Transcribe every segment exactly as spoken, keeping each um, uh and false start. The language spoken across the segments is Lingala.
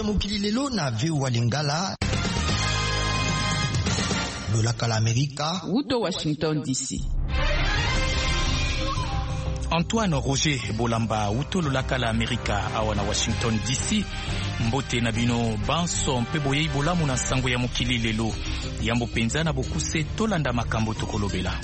mokili lelo na V O A Lingala. Lolaka la Amerika. Uto Washington D C. Antoine Roger Bolamba Uto Lolaka la Amerika awa na Washington D C. Mbote na bino banso mpe boye bolamu na sango ya mokili lelo. Yambo penza na bokuse tolanda makambo tokolobela.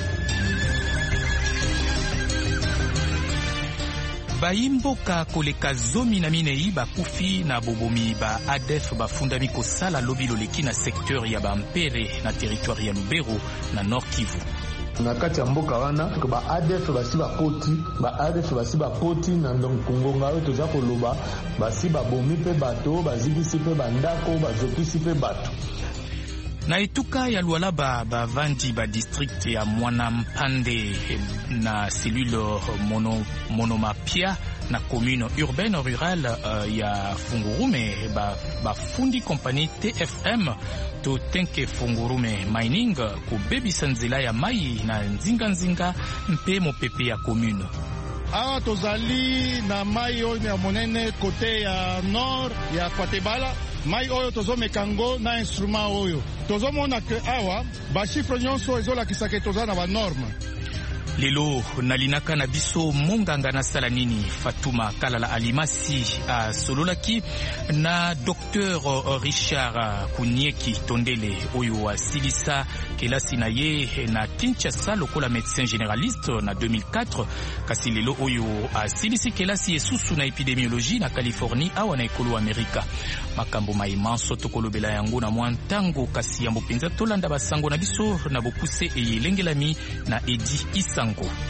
Baimboka koleka zomi na minei bakufi na bobomi ba A D F bafundami kosala lobi loleki na secteur ya Bampere na territoire ya Lubero na Nord Kivu. Na kati ya mboka wana ba A D F basi bakoti ba A D F basi bakoti na ndongo ngayo toza koloba basi babomi pe bato bazibisi pe bandako bazokisi pe bato. Na etuka ya Lualaba bavandi ba district ya Mwana Mpande na cellule mono, Monomapia na commune urbaine rurale uh, ya Fungurume bafundi ba compagnie T F M to Tenke Fungurume Mining kubebisa nzela ya mai na nzinga nzinga mpe mopepe ya commune. Awa tozali na mai oyo ya monene kote ya nord ya Kwatebala. Mai oyo tozomekango na instrument oyo tozomona ke awa ba chiffre nyonso ezolakisa ke toza na ba norme. Lelo nalinaka na biso monganga na sala nini Fatuma Kalala Alimasi a sololaki na docteur Richard Kunieki Tondele oyo asilisa kelasi na ye na Kinshasa lokola médecin généraliste na deux mille quatre kasi lelo oyo asilisi kelasi esusu na épidémiologie na Californie awa na ekolo Amerika. Makambo maimanso tokolobela yango na mwantango kasi yambo penza tolanda basango na biso na bokuse eyelengelami na Edi Isa.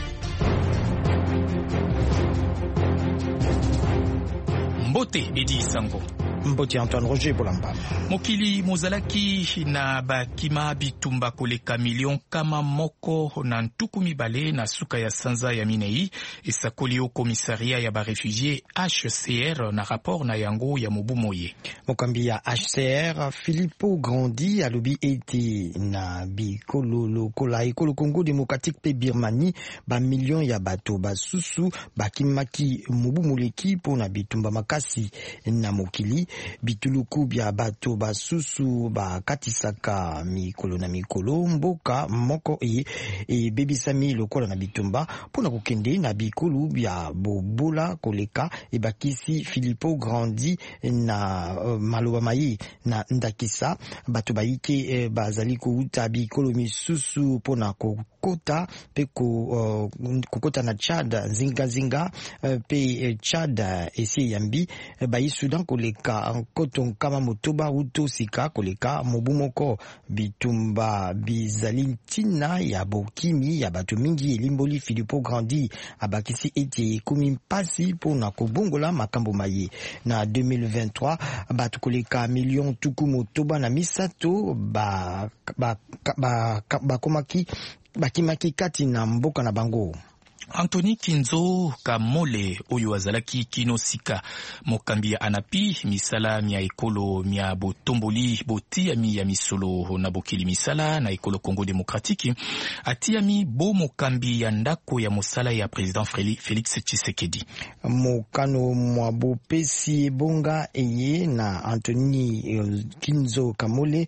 Mbote Edi Sango. Mbote Antoine Roger Bolamba. Mokili mozalaki na bakima bitumba koleka million kama moko na ntuku mibale na suka ya sanza ya minei esakoli o komisaria ya ba réfugiés H C R na rapport na yango ya mobu moye. Mokambi ya H C R Filippo Grandi alobi ete na bikolo lokola ekolo Congo démocratique pe Birmanie ba million ya bato basusu bakimaki mobu moleki pona bitumba makasi na mokili. Bituluku bya bato basusu bakatisaka mikolo na mikolo mboka moko e, e bebisami lokola na bitumba pona kokende na bikulu bya bobola koleka e bakisi Filippo Grandi na uh, maloba mai na ndakisa bato baike e, bazali kuuta bikolo misusu pona kokota pe ko uh, kokota na Chad zinga zinga uh, pe uh, Chad esi yambi uh, bayi Sudan koleka koton kama motoba uto sika koleka mobumoko bitumba bizalintina ya bokimi ya bato mingi elimboli Filippo Grandi abakisi eti kumi mpasi pona kobongola makambo maye na deux mille vingt-trois bato koleka million tuku motoba na misato ba ba ba, ba, ba komaki bakimaki kati na mboka na bango. Anthony Kinzo Kamole oyo azalaki kino sika mokambi ya anapi misala mia ekolo mia botomboli botia mi ya misolo na bokili misala na ekolo Congo démocratique atia mi bo mokambi ya ndako ya mosala ya président Félix Tshisekedi. Mokano mwabo pesi bonga eye na Anthony Kinzo Kamole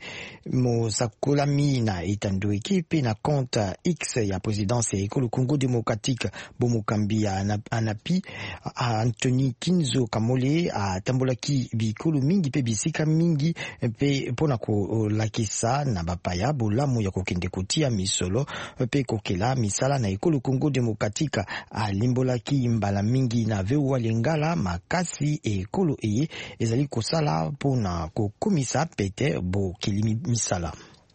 mosakolami na itando ekipe na compte X ya présidence ya ekolo Congo démocratique bomokambi ya anapi Anthony Kinzo Kamole atambolaki bikolo mingi pe bisika mingi pe pona ko lakisa na bapaya bolamu ya kokende kotia misolo pe kokela misala na ekolo Congo démocratique alimbolaki mbala mingi na V O A Lingala makasi ekolo eye ezali kosala pona kokomisa pete bo kilimi misala.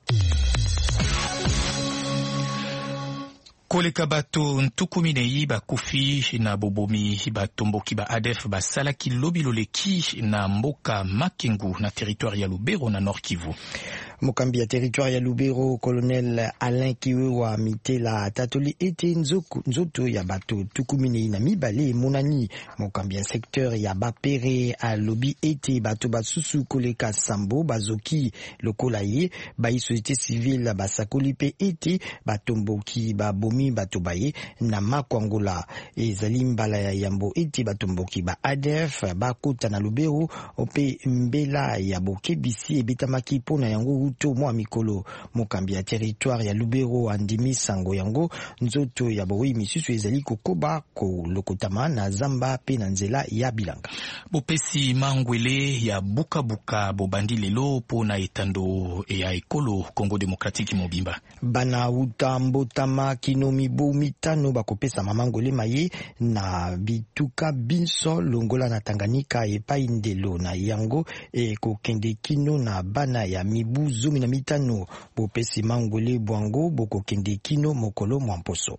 Koleka bato ntuku minei bakufi na bobomi batomboki ba A D F basalaki lobi loleki na mboka Makengu na territoire ya Lubero na Nord Kivu. Mokambi ya territoire ya Lubero, colonel Alain Kiwewa Mitela Tatoli ete nzoku, nzoto ya bato tukumine na mibale monani. Mokambi ya secteur ya Bapere a lobi ete bato basusu koleka sambo bazoki lokola ye ba société civile basakoli pe ete batomboki babomi bato baye na makwangola ezali mbala ya yambo ete batomboki ba A D F bakota na Lubero ope mbela ya bokebisi ebitamaki pona yango uto mwa mikolo. Mokambi ya territoire ya Lubero andimi sango yango nzoto ya bowi misusu ezali kokoba ko lokotama na zamba pe na nzela ya bilanga. Bopesi mangwele ya buka buka bobandi lelo pona etando ya ekolo Congo Democratique mobimba. Bana utambotama kino mibu mitano bakopesa mamangwele maye na bituka binso longola na Tanganyika epai ndelo na yango e kokende kino na bana ya mibu zumi na mitano. Bopesi mangwele bwango bokokende kino mokolo mwamposo.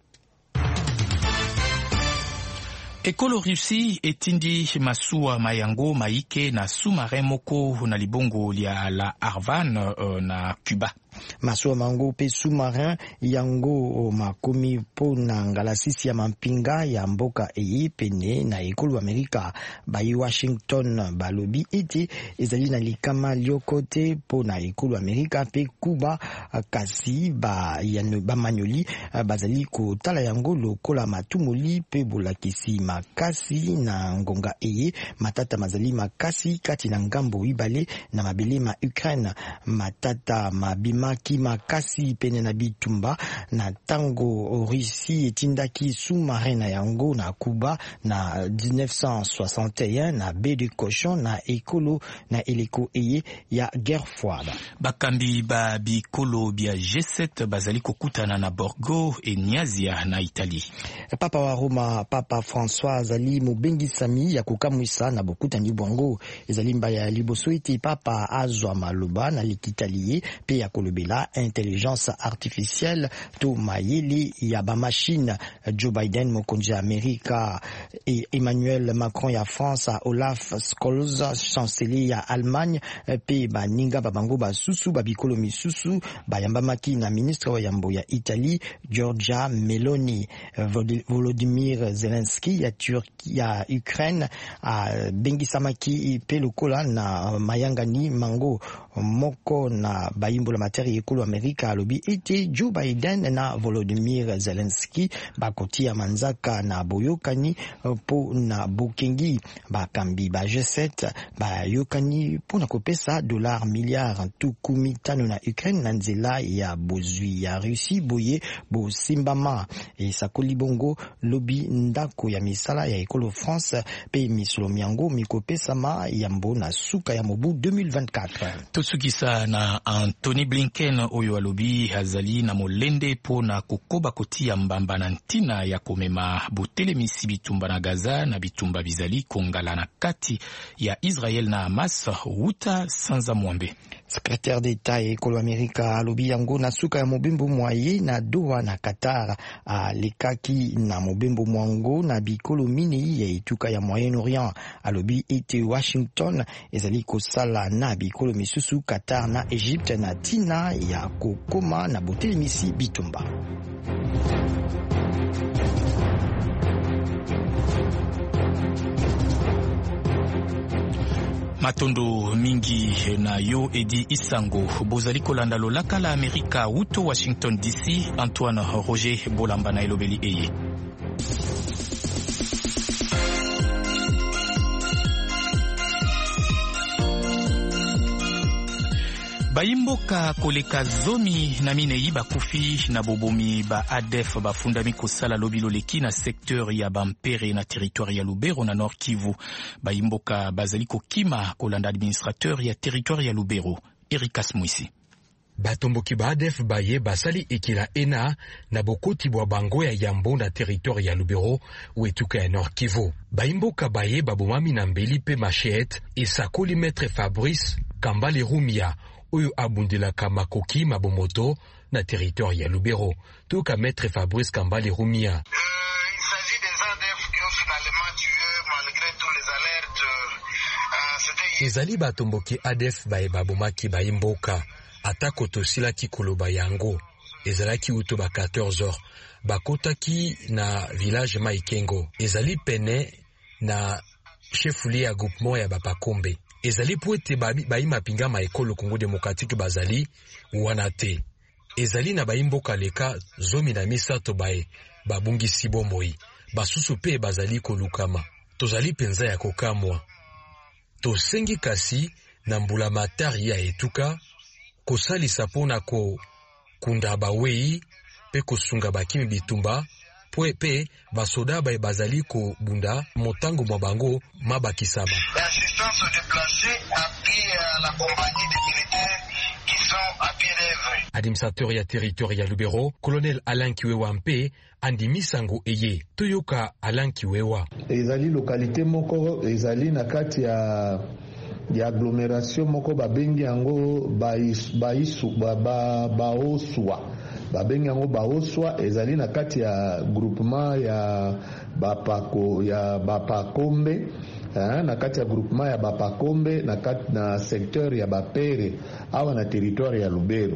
Ekolo Russie etindi masuwa mayango maike na sous-marin moko na libongo lia la Arvan uh, na Cuba. Masuwa mango pe sous-marin yango makomi po na ngalasisi ya mampinga ya mboka eye pene na ekolo Amerika. Bayi Washington balobi ete ezali na likama liokote po na ekolo Amerika pe Cuba kasi ba yano ba manyoli bazali ko tala yango lokola matumoli pe bolakisi makasi na ngonga eye matata mazali makasi kati na ngambo ibale na mabele ma Ukraine matata mabima ki makasi pene na bitumba na tango Russie etindaki sous-marin na yango na Cuba na mille neuf cent soixante et un na baie de Cochon na ekolo na eleko eye ya guerre froide. Bakambi ba bikolo bia G sept bazali kokutana na Borgo e Niazia na Italie. Papa wa Roma Papa François azali mobengisami ya kokamwisa na bokutani bwango ezali mbaya liboso ete papa azwa maloba na likitalie pe ya kolobela intelligence artificielle to mayeli ya ba machine. Joe Biden mokonzi Amerika e Emmanuel Macron ya France, Olaf Scholz chancelier ya Allemagne pe ba ninga babango basusu babikolo misusu bayambamaki na ministre wa yambo ya Italie Giorgia Meloni. Volodymyr Zelensky ya Turki ya Ukraine a bengisamaki pe lokola na mayangani mango moko na bayimbo la materi ekolo Amerika alobi ete Joe Biden na Volodymyr Zelensky bakotia manzaka na boyokani po na bokengi bakambi ba G sept bayokani po na kopesa dollar milliard tuku mitano na Ukraine na nzela ya bozwi ya Russie boye bo simbama e sakoli bongo lobi ndako ya misala ya ekolo France pe misolo miango mikopesa ma yambo na suka ya mobu deux mille vingt-quatre. Totsukisa na Anthony Blinken oyo alobi azali na molende po na kokoba kotia mbamba na ntina ya komema botelemisi bitumba na Gaza na bitumba bizali kongala na kati ya Israel na Hamas wuta sanza mwambe. Secrétaire d'État et ekolo Amerika alobi yango na suka ya mobembo mwaye na Doha na Qatar a lekaki na mobembo mwango na bikolo mini ya etuka ya Moyen-Orient. Alobi ete Washington ezali kosala na bikolo misusu Qatar na Egypte na tina ya kokoma na botelemisi bitumba. Matondo mingi na yo edi isango bozali kolanda lolaka la Amerika uto Washington D C. Antoine Roger Bolamba na elobeli eye. Bayimboka koleka zomi na minei bakufi na bobomi ba A D F bafundami kosala lobilo leki na secteur ya Bampere na territoire ya Lubero na Nord Kivu. Bayimboka bazali kokima kolanda administrateur ya territoire ya Lubero Erikas Mwisi. Batomboki ba A D F baye basali ekila ena na bokoti bwa bango ya yambo na territoire ya Lubero wetuka ya Nord Kivu. Bayimboka baye babomami na mbeli pe machete esakoli maître Fabrice Kambale Rumia oyo abundelaka makoki mabomoto na territoire ya Lubero. Toka maître Fabrice Kambale Rumia. Euh, il s'agit des A D F qui ont finalement tué malgré tous les alertes. Euh, Ezali batomboki A D F baye babomaki bayimboka. atako tosilaki koloba yango ezalaki uto ba quatorze heures bakotaki na village Maikengo ezali pene na chef-lieu ya groupement ya Bapakombe ezali po ete bayi mapinga ma ekolo Congo démocratique bazali wana te ezali na bayimboka leka zomi na misato baye babungisi bomoi basusu pe bazali kolukama tozali penza ya kokamwa tosengi kasi na mbula matari ya etuka kosalisa pona ko kunda bawei pe kosunga bakimi bitumba po pe basoda baye bazali ko bunda motango mwa bango mabakisama. L'assistance se déplacer à pied à la compagnie des militaires qui sont à pied d'œuvre. Administrateur ya territoire ya Lubero, colonel Alain Kiwewa mpe andi misango eye toyoka Alain Kiwewa. Ezali localité moko ezali na kati ya ya agglomération moko babengi yango baisu ba baoswa babengi yango baoswa ezali na kati ya groupement ya bapako ya Bapakombe hein, na kati ya groupement ya Bapakombe na kati na secteur ya Bapere awa na territoire ya Lubero.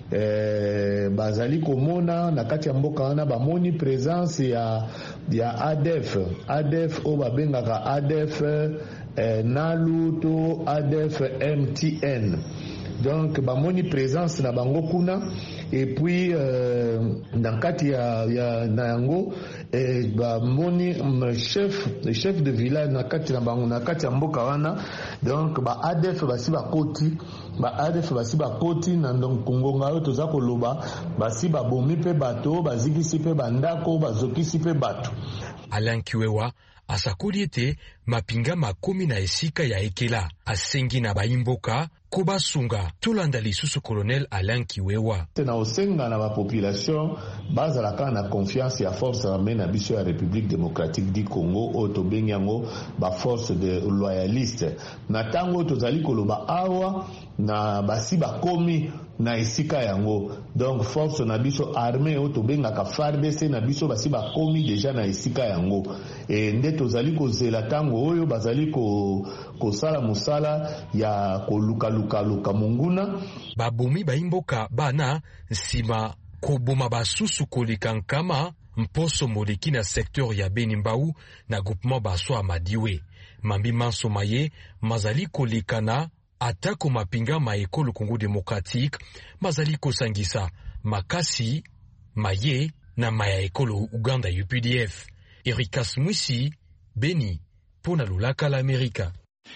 Eh, bazali komona na kati ya mboka wana bamoni présence ya ya A D F A D F o babengaka A D F eh, Nalu to A D F M T N. Donc bamoni présence na bango kuna et puis euh, dans kati ya, ya na yango eh, bamoni chef le chef de village na kati na bango na kati ya mboka wana donc ba A D F basi bakoti ba A D F basi bakoti na donc Congo ngayo toza koloba basi babomi pe bato bazikisi pe bandako bazokisi pe bato. Alain Kiwewa asakoli ete mapinga makomi na esika ya ekela asengi na baimboka kobasunga tolanda lisusu colonel Alain Kiwewa. Na osenga na ba population bazalaka na confiance ya force armée na biso ya République démocratique du Congo o tobengi yango ba force de loyaliste na tango tozali koloba awa na basi bakomi na esika yango donc force na biso armée o tobengaka F A R D C na biso basi bakomi deja na esika yango e nde tozali kozela tango oyo bazali ko kosala musala ya koluka luka luka munguna babomi baimboka bana nsima koboma basusu koleka nkama mposo moleki na secteur ya Benimbau na groupement baso amadiwe mambi manso maye mazali kolekana atako mapinga ma ekolo Congo démocratique mazali kosangisa makasi maye na maya ekolo Uganda U P D F. Erikas Mwisi Beni pona lulaka la Amerika.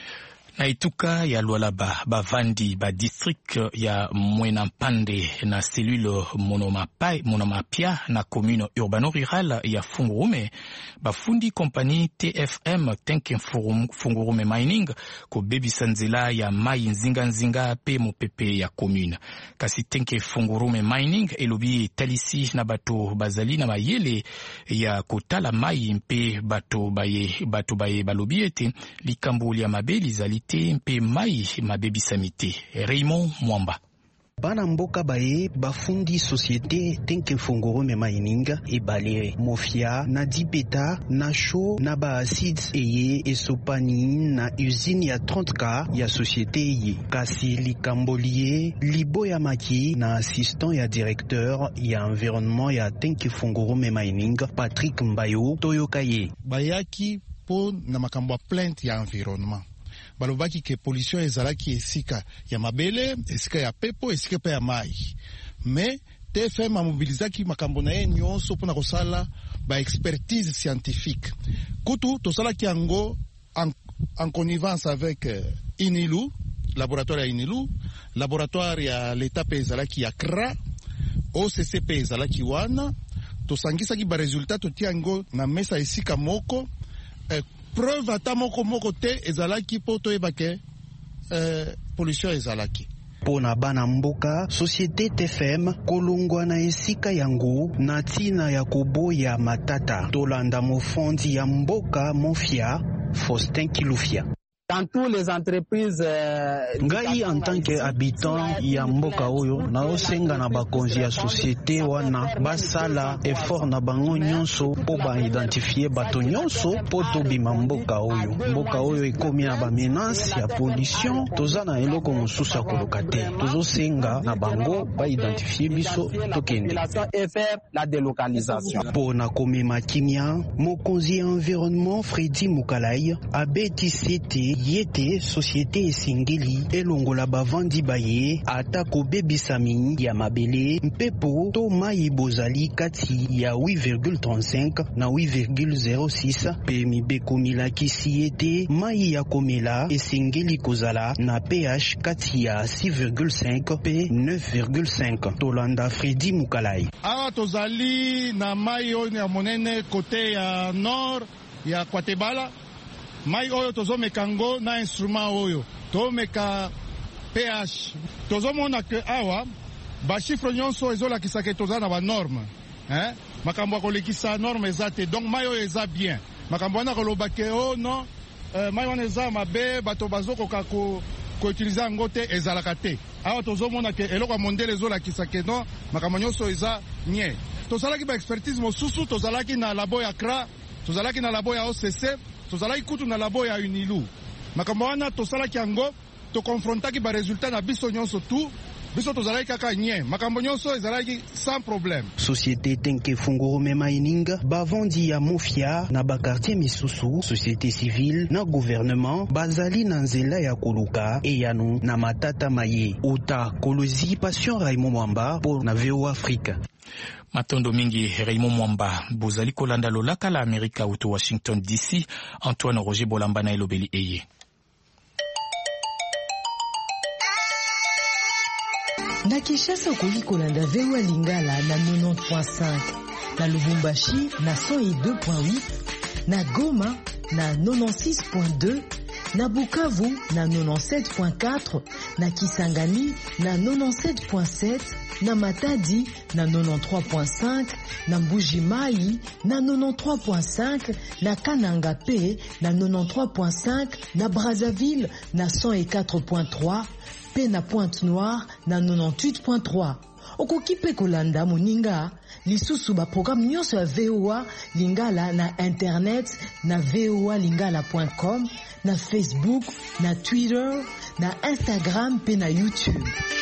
Na ituka ya Lualaba bavandi ba district ya Mwenampande na cellule Monomapai Monomapia na commune urbano rural ya Fungurume bafundi compagnie T F M Tenke Fungurume Mining ko bebi sanzela ya mai nzinga nzinga pe mopepe ya commune kasi Tenke Fungurume Mining elobi talisi na bato bazali na mayele ya kotala mai mpe bato baye bato baye balobi ete likambo ya mabeli zali mpe mai mabebi samite. Raymond Mwamba. Bana mboka baye bafundi société Tenke Fungurume Mining ebale mofia na dipeta na show na ba acids eye esopani na usine ya trente K ya société ye kasi likambolie libo ya maki na assistant ya directeur ya environnement ya Tenke Fungurume Mining Patrick Mbayo toyokaye bayaki po na makambo ya plainte ya environnement balobaki ke pollution ezalaki esika ya mabele, esika ya pepo, esika pa ya mai. Mais T F M a mobilizaki makambo na ye nyonso mpona kosala ba expertise scientifique. Kutu tosalaki yango en, en connivence avec uh, INILU, laboratoire ya INILU, laboratoire ya l'État pe ezalaki ya C R A, O C C pe ezalaki wana, tosangisaki ba resultat totia yango na mesa esika moko, uh, preuve ata moko moko te ezalaki po toyebake euh, pollution ezalaki. Pona bana mboka, société T F M kolongwa na esika yango na tina ya koboya matata tolanda mofondi ya mboka mofia Faustin Kilufia. Dans toutes les entreprises, euh, ngai en tant que habitant ya mboka oyo naosenga na bakonzi ya société wana basala effort na bango nyonso po ba identifier bato nyonso po tobima mboka oyo mboka oyo ekomi na ba menace ya pollution toza na eloko mosusu ya koluka te tozosenga na bango ba identifier biso tokende et faire la délocalisation. Po na komema kimia mokonzi ya environnement Fredi Mukalai abeti sete yete société esengeli elongola bavandi baye ata kobebisami ya mabele mpepo to mai bozali kati ya huit virgule trente-cinq na huit virgule zéro six pe mibeko milakisi yete mai ya komela esengeli kozala na pH kati ya six virgule cinq pe neuf virgule cinq. Tolanda Fredi Mukalai. Awa tozali na mai oyo ya monene kote ya nord ya Kwatebala. Mai oyo tozomeka ngo na instrument oyo tomeka pH tozomona ke awa ba chiffre nyonso ezolakisa ke toza na ba norme hein makambo kolekisa norme eza te donc mai oyo eza bien makambo wana koloba ke oh non euh, mai wana eza mabe bato bazokoka ko ko utiliser ngo te ezalaka te awa tozomona ke eloko ya mondele ezolakisa ke non makambo nyonso eza nye tozalaki ba expertise mosusu tozalaki na labo ya C R A tozalaki na labo ya O C C tozalaki kutu na labo ya Unilu makambo wana tosalaki yango tokonfrontaki ba resultat na biso nyonso tu biso tozalaki kaka nye makambo nyonso ezalaki sans problème. Société tenke funguro mema ininga bavandi ya mofia na bakartier misusu société civile na gouvernement bazali na nzela ya koluka eyanu na matata maye uta kolozi Passion Raymond Mwamba pour na V O Afrique. Matondo mingi Raymond Mwamba bozali kolanda lolaka la Amerika uto Washington D C. Antoine Roger Bolamba na elobeli eye. Na Kinshasa okoli kolanda V O Lingala na quatre-vingt-dix point cinq, na Lubumbashi na cent deux point huit, na Goma na quatre-vingt-six point deux, na Bukavu na quatre-vingt-dix-sept point quatre, na Kisangani na quatre-vingt-dix-sept point sept, na Matadi na quatre-vingt-treize point cinq, na Mbuji-Mayi na quatre-vingt-treize point cinq, na Kananga P na quatre-vingt-treize point cinq, na Brazzaville na cent quatre point trois, pe na Pointe-Noire na quatre-vingt-dix-huit point trois. Okoki pe kolanda moninga lisusu ba programme nyonso ya V O A Lingala na internet na v o a lingala point com, na Facebook, na Twitter, na Instagram pe na YouTube.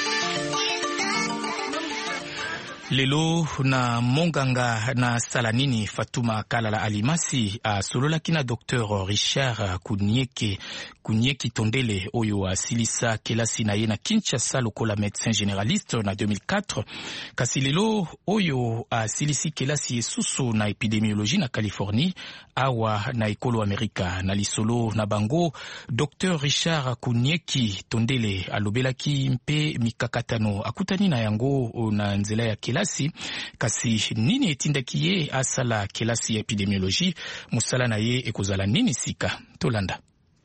Lelo na Monganga na Salanini Fatuma Kalala Alimasi a sololaki na docteur Richard Kunieke Kunieki Tondele oyo asilisa kelasi na ye na Kinshasa lokola médecin généraliste na deux mille quatre. Kasi lelo oyo asilisi kelasi esusu na épidémiologie na Californie awa na ekolo Amerika na lisolo na bango. Docteur Richard Kunieki Tondele alobelaki mpe mikakatano akutani na yango na nzela ya kelasi. Kasi nini etindaki ye asala kelasi ya epidemiologie musala na ye ekozala nini sika tolanda.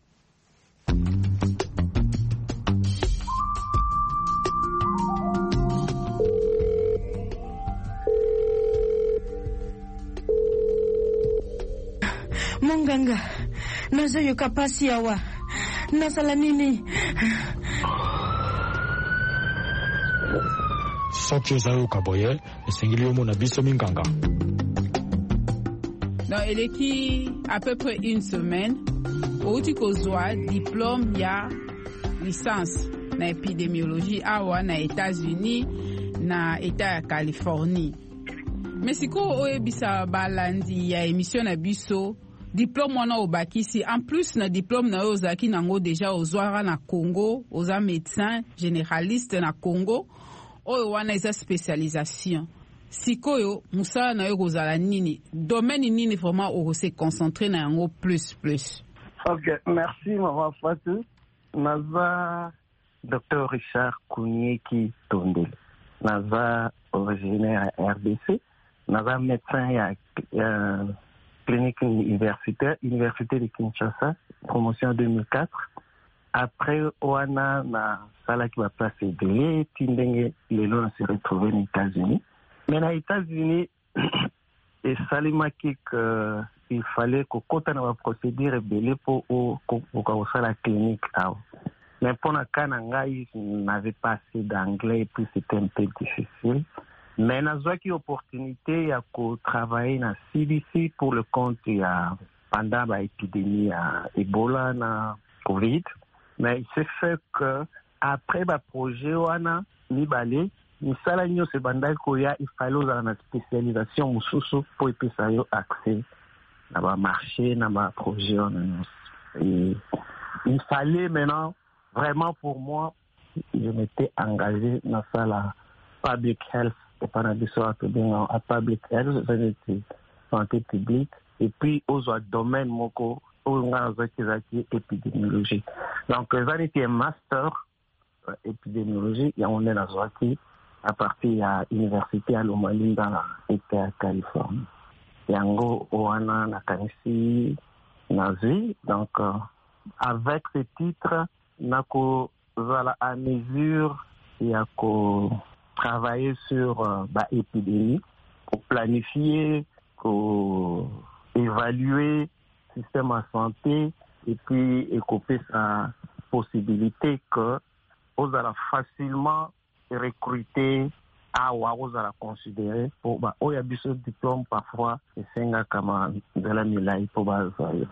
Monganga nazoyo kapasi awa nasala nini? Soki ozayo kaboye esengeli omona biso minganga. Non, eleki à peu près une semaine outi kozwa diplôme ya licence na épidémiologie awa na États-Unis na État ya Californie. Mais siko oyebisa balandi ya émission na biso diplôme wana obakisi en plus na diplôme na ozaki nango déjà ozwara na Congo, oza médecin généraliste na Congo. Oyo wana eza spécialisation. Sikoyo musala na yo kozala nini? Domaine nini vraiment o se concentrer na yango plus plus? Ok, merci maman Fatou. Naza docteur Richard Kunieki Tondele. Naza originaire à R D C. Naza médecin à euh, clinique universitaire, Université de Kinshasa, promotion deux mille quatre. Après, Oana na sala qui va placer de Tindenge, les lois se retrouver aux États-Unis. Mais aux États-Unis, et salimaki que il fallait que quand on a procédure belé pour pour la clinique. Mais pour la Kananga, il n'avait pas assez d'anglais et puis c'était un peu difficile. Mais on a eu l'opportunité de travailler dans C D C pour le compte pendant l'épidémie à Ebola, na Covid. Mais il s'est fait que après le projet, on a mis balé. Ni sala nyo se bandai koya il fallait avoir une spécialisation mususu pour épée ça yo accès na ba marché na ba projet. Et il fallait maintenant vraiment pour moi je m'étais engagé dans ça la public health et pendant des soirs bien à public health c'était santé publique et puis aux autres domaines moko aux qui épidémiologie. Donc ça était un master épidémiologie et on est dans Zouaki à partir de l'université à Loma Linda en Californie. Yango Oana Nakanisi Nazi. Donc, euh, avec ce titre, nako voilà à mesure il y a qu'au travailler sur euh, bah, épidémie, pour planifier, pour évaluer le système de santé et puis écoper sa possibilité que vous allez facilement recruter à ou à considérer pour bah oh il y a besoin de diplôme parfois et c'est un comme de la milai pour bas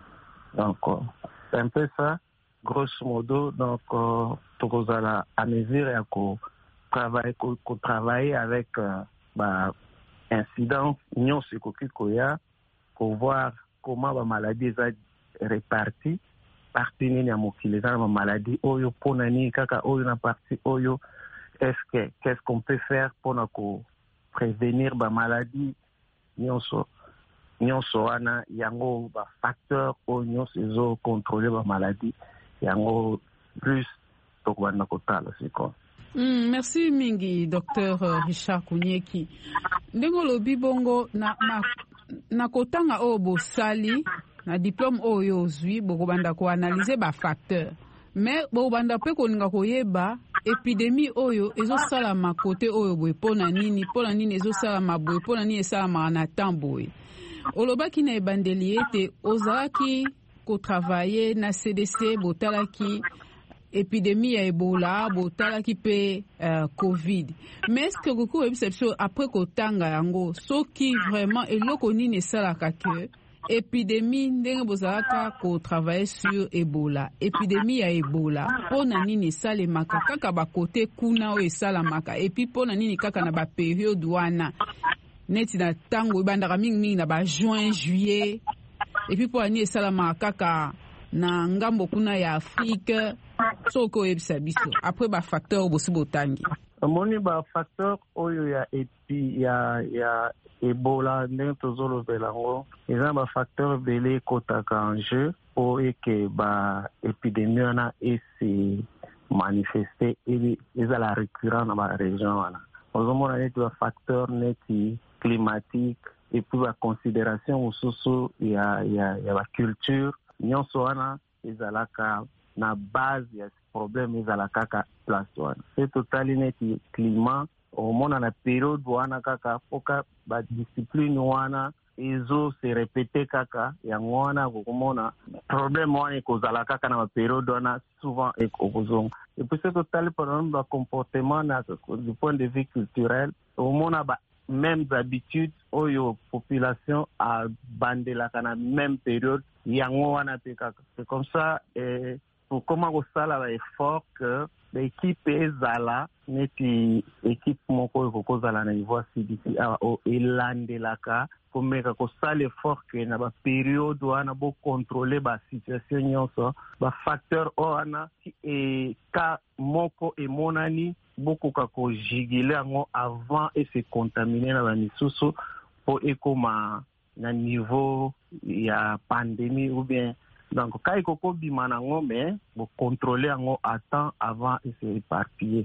donc euh, c'est un peu ça grosso modo. Donc euh, tout ça à mesure et à travailler qu'on travailler avec euh, bah incidence union sécuritaire pour voir comment la maladie est répartie partie ni ya mokili za maladie oyo pona ni kaka oyo na partie oyo. Est-ce que qu'est-ce qu'on peut faire pour nous prévenir la maladie nyonso nyonso wana yango ba facteur o nyonso zo contrôler la maladie yango plus to kwana kotala siko. Mm, merci mingi docteur uh, Richard Kunieki. Ndengo lobi bongo na na, na kotanga o bosali na diplôme oyo ozwi boko banda ko analyser ba facteur. Mais boko banda pe ko ninga koyeba épidémie oyo ezosalama côté oyo boye pona nini pona nini ezosalama boye pona nini esalama na temps boye olobaki na ebandeli ete ozalaki kotravailler na C D C botalaki épidémie ya Ebola botalaki pe uh, Covid. Mais est-ce que beaucoup exception après kotanga yango soki vraiment eloko nini esalaka ke épidémie ndenge bozalaka ko travailler sur Ebola épidémie ya Ebola pona nini salemaka kaka ba côté kuna o esalamaka et puis pona nini kaka na ba période wana neti na tango bandaka mingi mingi na ba juin juillet et puis pona nini esalamaka kaka na ngambo kuna ya Afrique soko ebisa biso après ba facteur bosi botangi moni ba facteur oyo ya epi ya ya Ebola ndenge tozolobela ngo eza ba facteur belé kotaka en jeu po eke ba épidémie wana esi manifester et eza la récurrent na ba région wana ozomona neti ba facteur neti climatique et puis la considération mosusu ya ya ya ba culture nyonso wana ezalaka na base ya problème ezalaka ka place wana c'est totali neti climat omona na période wana kaka foka ba discipline wana ezo se répéter kaka yango wana kokomona problème wana ekozala kaka na ba période wana souvent ekozonga et puis c'est totali par exemple ba comportement na du point de vue culturel omona ba mêmes habitudes oyo population a bandelaka na même période yango wana pe kaka c'est comme ça et pour comment osala ba effort que l'équipe ezala neti équipe moko ekozala na niveau C D C o elandelaka komeka kosala effort que na ba période wana bo contrôler ba situation nyonso ba facteur wana e ka moko emonani bokoka ko jigile yango avant et se contaminer na ba misusu po ekoma na niveau ya pandémie ou bien donc quand il faut bima nango mais bo contrôler yango à temps avant et se éparpiller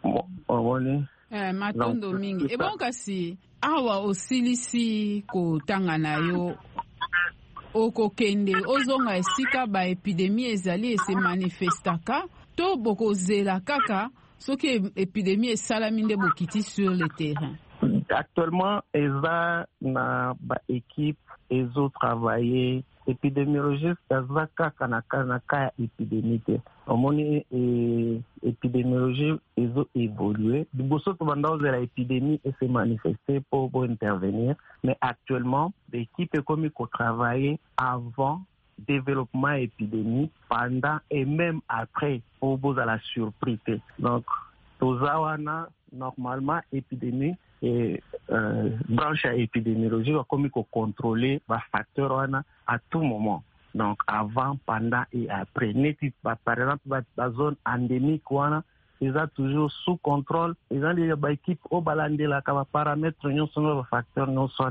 on eh matondo mingi e bon kasi awa osilisi ko tanga na yo okokende ozonga esika ba épidémie ezali se manifestaka to bokozela kaka soki épidémie esalami nde bokiti sur le terrain. Actuellement, eza na ba équipe ezo travailler épidémiologiste eza kaka na ka épidémie te. Omoni épidémiologie ezo évoluer. Liboso to banda ozela épidémie et se manifester pour pour intervenir, mais actuellement l'équipe est comme ko travailler avant développement épidémie, pendant et même après pour vous à la surprise. Donc tozawana normalement épidémie et euh, branche à épidémiologie va comme contrôler les facteurs à tout moment. Donc avant, pendant et après. Par exemple, la zone endémique, ils ont toujours sous contrôle. Ils ont des équipes au balandé là, comme paramètres, ils ont des facteurs,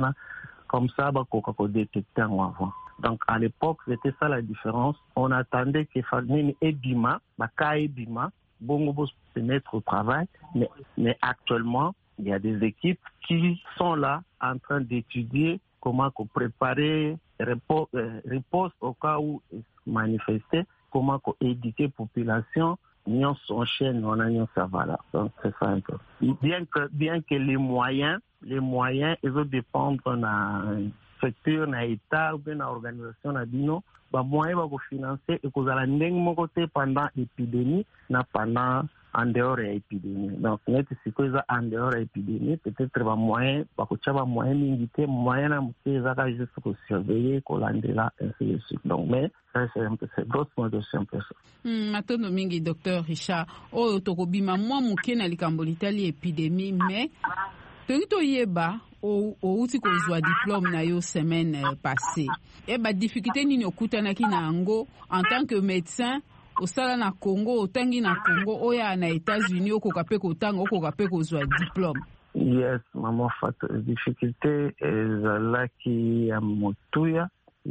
comme ça, ils ont détecté avant. Donc à l'époque, c'était ça la différence. On attendait que Fagnin et Bima, Baka et Bima, Bongo se mettre au travail, mais, mais actuellement, il y a des équipes qui sont là en train d'étudier comment préparer réponse euh, au cas où manifester, comment éduquer la population, nous s'enchaîne, on a nous ça va là. Donc c'est ça un peu. Bien que bien que les moyens, les moyens, ils vont dépendre de structure, de l'État ou de l'organisation de bino, bah moyens vont financer et que la ndeng côté pendant l'épidémie, na pendant en dehors de l'épidémie. Donc, net si que ça en dehors de l'épidémie, peut-être va moyen, va que ça va moyen d'inviter, moyen à monter, ça va juste pour surveiller, collander là, ainsi de suite. Donc, mais ça c'est un peu, c'est grosso modo c'est un peu ça. Hmm, matondo mingi docteur Richard, oh tokobima mwa muke na likambo litali épidémie, mais toki yeba o outi kozwa diplôme na yo semaine euh, passée. Et ba difficulté nini okutanaki na ango en tant que médecin au sala na Congo, otangi na Congo, oya na États-Unis, okoka pe kotanga, okoka pe kozwa diplôme. Yes, maman fat difficulté ezalaki ya motuya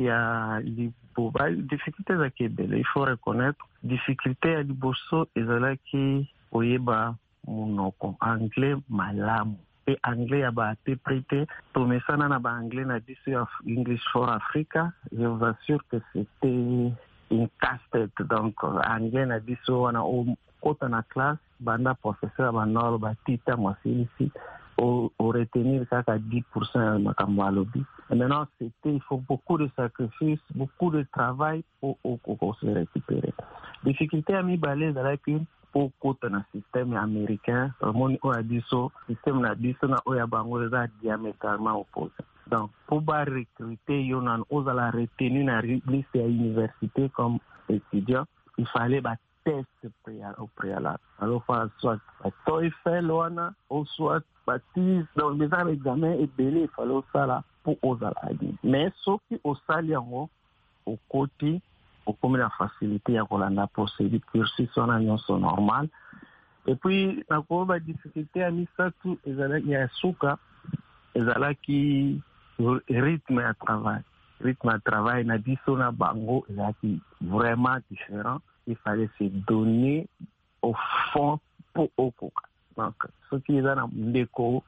ya liboba difficulté za kebele, il faut reconnaître difficulté ya liboso ezalaki oyeba monoko anglais malamu. Et anglais ya ba interprété tomesana na ba anglais na biso ya English for Africa, je vous assure que c'était une casse-tête. Donc anglais na biso wana au kota na classe banda professeur banoro batita mwasili ici au retenir ça à dix pour cent makambo alobi. Et maintenant c'était il faut beaucoup de sacrifices, beaucoup de travail pour pour se récupérer. Difficulté à mi balé dans la qu'une pour kota na système américain, mon o adiso système na biso na oya bango za diamétralement opposé. Donc, pour recruter, il y a la retenue dans la liste à l'université comme étudiant, il fallait un test au préalable. Alors, soit un TOEFL, ou soit un TIS, donc les examens et belé, il fallait ça là pour oser la dire. Mais sauf qu'au salaire, au côté, au comme la facilité à la procédure, cursus, on a une normal. Et puis, on a une difficulté à mettre ça tout, il y a un souka, il y a qui rythme à travail. Rythme à travail, na biso na bango, est vraiment différent. Il fallait se donner au fond pour Okoka. Donc, ce qui est dans le déco,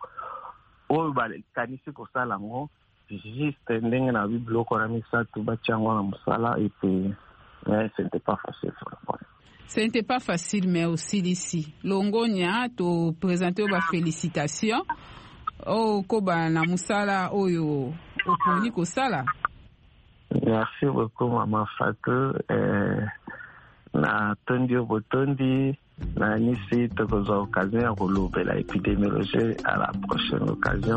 au bal, kanisi ko salango, juste ndenge na biblo ko rami sa tu bachango na musala et puis, mais ce n'était pas facile sur le point. Ce n'était pas facile, mais aussi ici. Longonia, to présenter vos félicitations. Oh, koba na musala oyo oponi ko sala. Merci beaucoup maman Fatou. Eh, na tondi botondi na nisi tokoza occasion ya kolobela épidémiologie à la prochaine occasion.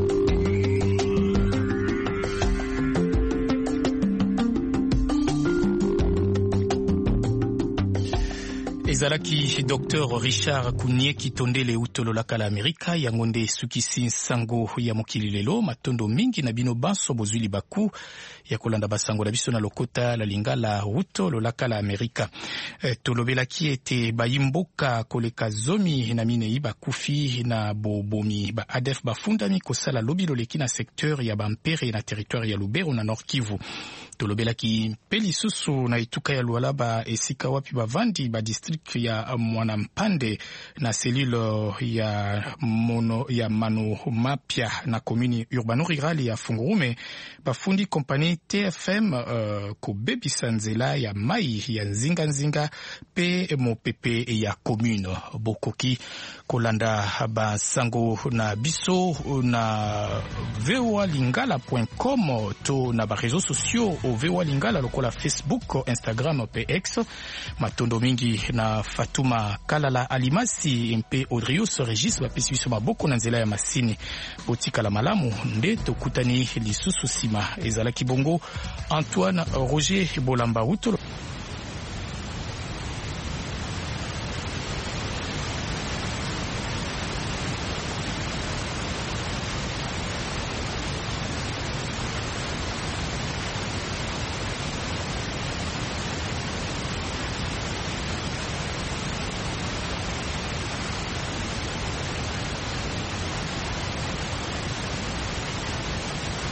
ezalaki docteur Richard Kunieki Tondele utololaka la Amerika yango nde sukisi nsango ya mokili lelo matondo mingi na bino banso bozwili baku ya kolanda basango na biso na lokota la lingala utololaka la Amerika. E, tolobelaki ete bayimboka koleka zomi na minei bakufi na bobomi ba A D F bafundami kosala lobilo leki na secteur ya bampere na territoire ya Lubero na Nord Kivu. Tolobelaki peli susu na ituka ya Lualaba esika wapi bavandi ba district clinique ya Mwanampande na cellule ya mono ya Mano Mapia na commune urbano rural ya Fungurume bafundi compagnie T F M uh, kubebisa nzela ya mai ya nzinga nzinga pe mopepe ya commune bokoki kolanda ba sango na biso na voa lingala point com to na ba réseaux sociaux au voa lingala lokola Facebook, Instagram pe X matondo mingi na Fatuma Kalala Alimasi mpe Audrius Regis bapesi biso maboko na nzela ya masini botika la malamu nde tokutani lisusu sima ezala kibongo Antoine Roger Bolamba Utolo.